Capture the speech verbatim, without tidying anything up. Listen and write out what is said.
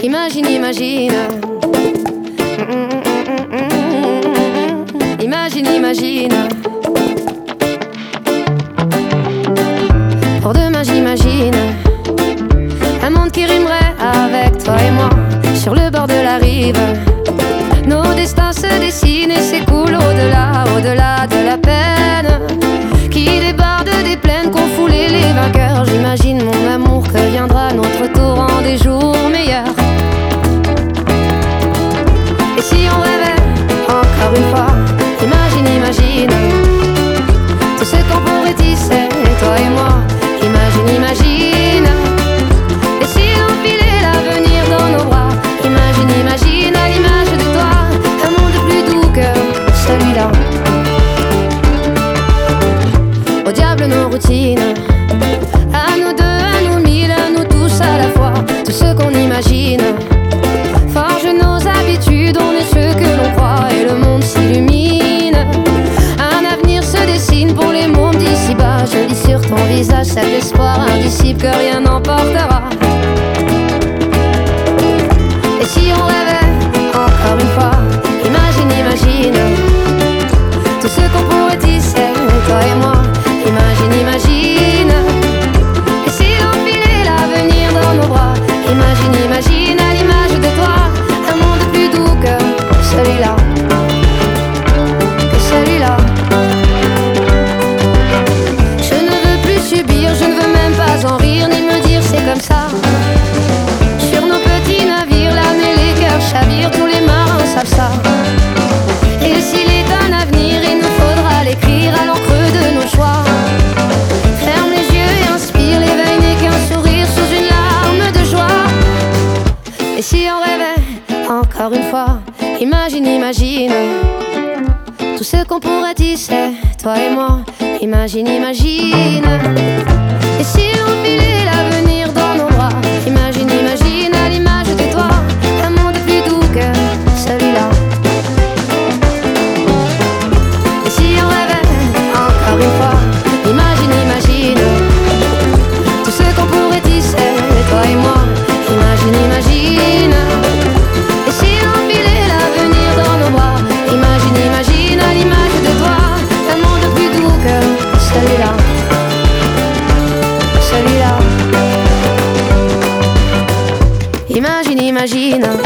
Imagine, imagine. Imagine, imagine. Pour demain j'imagine un monde qui rimerait avec toi et moi sur le bord de la rive. Nos destins se dessinent et s'écoulent au-delà, au-delà de la peine qui déborde des plaines qu'ont foulé les vainqueurs. J'imagine mon amour que viendra notre tour en des jours meilleurs. Et si on rêvait encore une fois, imagine, imagine tout ce qu'on pourrait tisser, toi et moi. Imagine, imagine. Et si on filait l'avenir dans nos bras, imagine, imagine à l'image de toi un monde plus doux que celui-là. Au diable nos routines, à nous deux, à nous mille, à nous tous à la fois. Tout ce qu'on imagine forge nos habitudes, on est ce que l'on croit et le monde s'illumine. Un avenir se dessine pour les mômes d'ici-bas. Je lis sur ton visage cet espoir indicible que rien n'emportera. Et si on rêvait encore une fois, imagine, imagine tout ce qu'on pourrait tisser, toi et moi. Imagine, imagine. Et si on filait l'avenir dans nos bras, imagine, imagine à l'image de toi un monde plus doux que celui-là, que celui-là. Je ne veux plus subir, je ne veux même pas en rire, ni me dire c'est comme ça. Sur nos petits navires, l'âme et les cœurs chavirent, tous les marins savent ça. Et s'il est un avenir, il nous faudra l'écrire à l'encre de nos choix. Ferme les yeux et inspire, l'éveil n'est qu'un sourire sous une larme de joie. Et si on rêvait encore une fois, imagine, imagine tout ce qu'on pourrait tisser, toi et moi. Imagine, imagine. Et si on filait l'avenir dans nos bras, imagine, imagine à l'image de toi un monde plus doux que celui-là. Et si on rêvait encore une fois, imagine, imagine tout ce qu'on pourrait tisser, toi et moi. Imagine, imagine. Et si on filait l'avenir dans nos bras, imagine, imagine à l'image de toi un monde plus doux que celui-là, celui-là. Imagine, imagine